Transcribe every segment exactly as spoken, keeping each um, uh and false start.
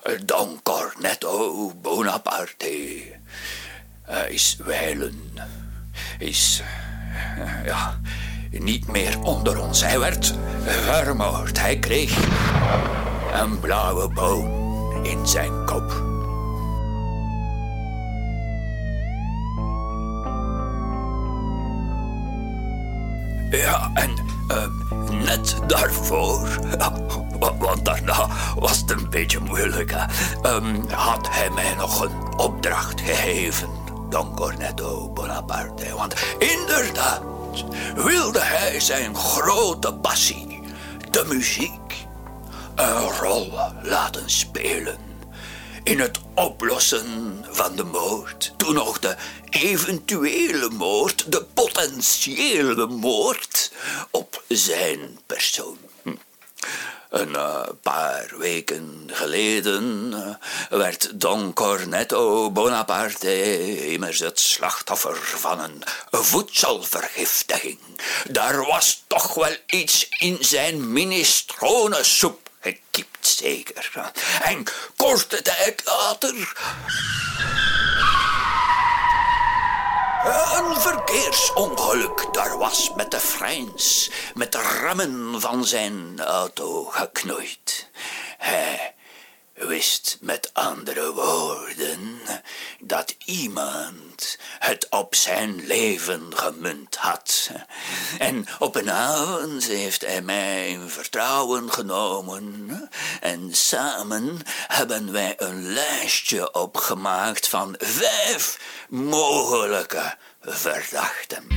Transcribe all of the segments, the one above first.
Don Cornetto Bonaparte uh, is wijlen, is uh, ja, niet meer onder ons. Hij werd vermoord. Hij kreeg een blauwe boon in zijn kop. Ja, en uh, net daarvoor, want daarna was het een beetje moeilijk, hè, um, had hij mij nog een opdracht gegeven, Don Cornetto Bonaparte. Want inderdaad wilde hij zijn grote passie, de muziek, een rol laten spelen in het oplossen van de moord. Toen nog de eventuele moord, de potentiële moord op zijn persoon. Hm. Een uh, paar weken geleden uh, werd Don Cornetto Bonaparte immers het slachtoffer van een voedselvergiftiging. Daar was toch wel iets in zijn minestronensoep gekipt, zeker. En korte tijd later een verkeersongeluk daar was met de Frans, met de remmen van zijn auto geknoeid. Hij wist met andere woorden dat iemand het op zijn leven gemunt had. En op een avond heeft hij mij in vertrouwen genomen en samen hebben wij een lijstje opgemaakt van vijf mogelijke verdachten.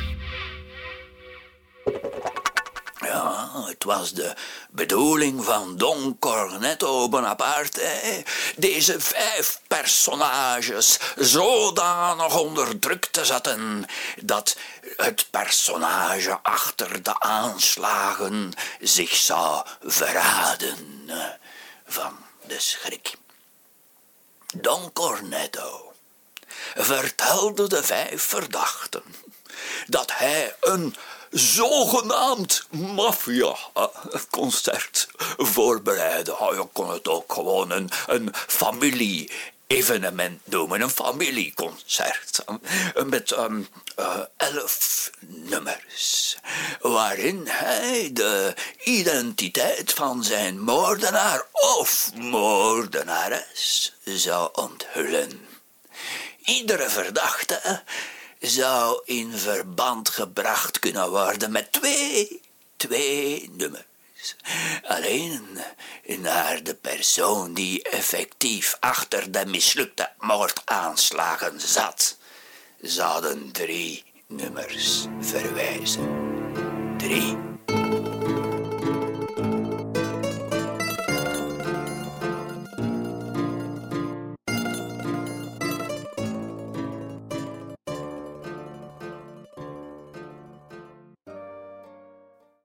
Ja, het was de bedoeling van Don Cornetto Bonaparte deze vijf personages zodanig onder druk te zetten dat het personage achter de aanslagen zich zou verraden van de schrik. Don Cornetto vertelde de vijf verdachten dat hij een zogenaamd maffia-concert voorbereiden. Oh, je kon het ook gewoon een, een familie-evenement noemen, een familieconcert. Met um, uh, elf nummers, waarin hij de identiteit van zijn moordenaar of moordenares zou onthullen. Iedere verdachte zou in verband gebracht kunnen worden met twee, twee nummers. Alleen naar de persoon die effectief achter de mislukte moordaanslagen zat, zouden drie nummers verwijzen. Drie